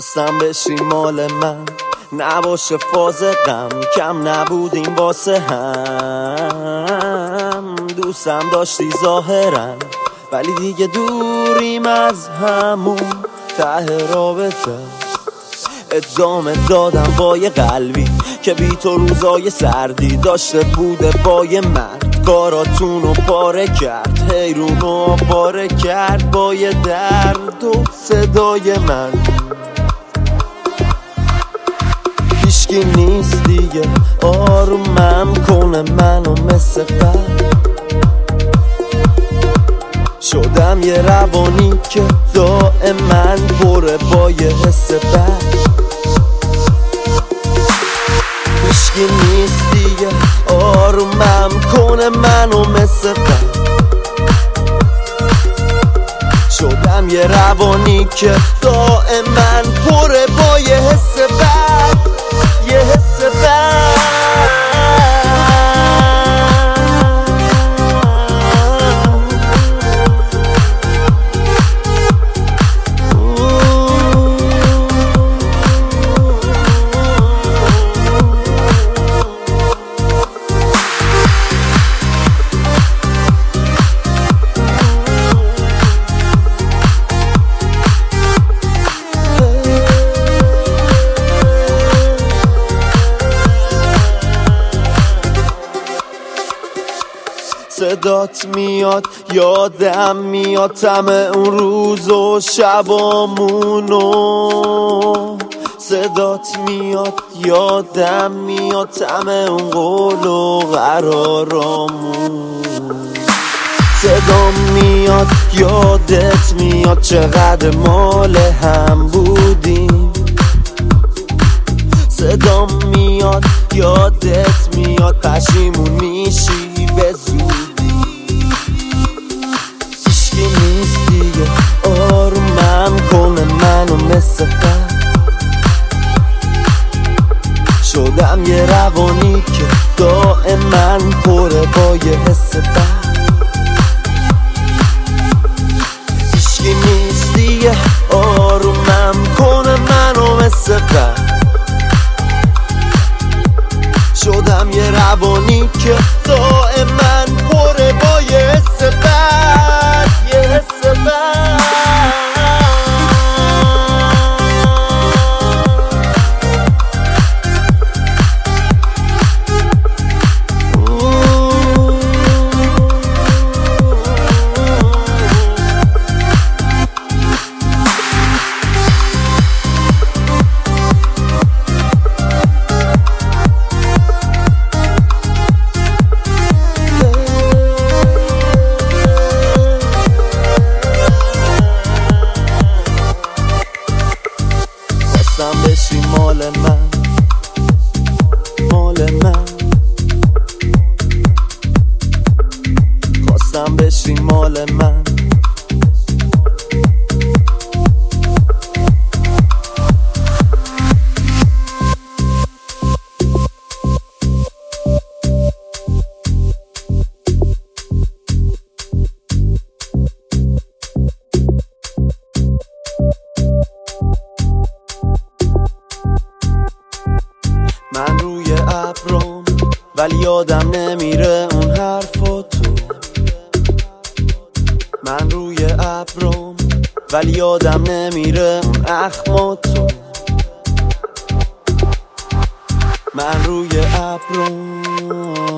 خواستم بشی مال من، نباشه فاز غم، کم نبودیم واسه هم. دوستم داشتی ظاهرا، ولی دیگه دوریم از همون ته رابطه. ادامه دادم با یه قلبی که بی تو روزای سردی داشته بوده با یه مرد. کاراتونو پاره کرد، حیرونو پاره کرد با یه درد و صدای من. هیچکی نیست دیگه آرومم کنه منو مثل قبل. شدم یه روانی که دائما پره با یه حس بد. هیچکی نیست دیگه آرومم کنه منو مثل قبل. شدم یه روانی که دائما پره با یه حس بد، یه حس بد. صدات میاد یادم میاد تم اون روز و شبامونو. صدات میاد یادم میاد تم اون قول و قرارامون. صدام میاد یادت میاد چقدر مال هم بودیم. صدام میاد یادت میاد پشیمون میشی به زودی. هیچکی نیست دیگه آرومم کنه منو مثل قبل. شدم یه روانی که دائما پره با یه حس بد. هیچکی نیست دیگه آرومم کنه منو مثل قبل. شدم یه روانی که دائما پره با یه حس بد، یه حس بد. خواستم بشی مال من، مال من. خواستم بشی مال من. من روی ابرم ولی یادم نمیره اون حرفاتو. من روی ابرم ولی یادم نمیره اون اخماتو. من روی ابرم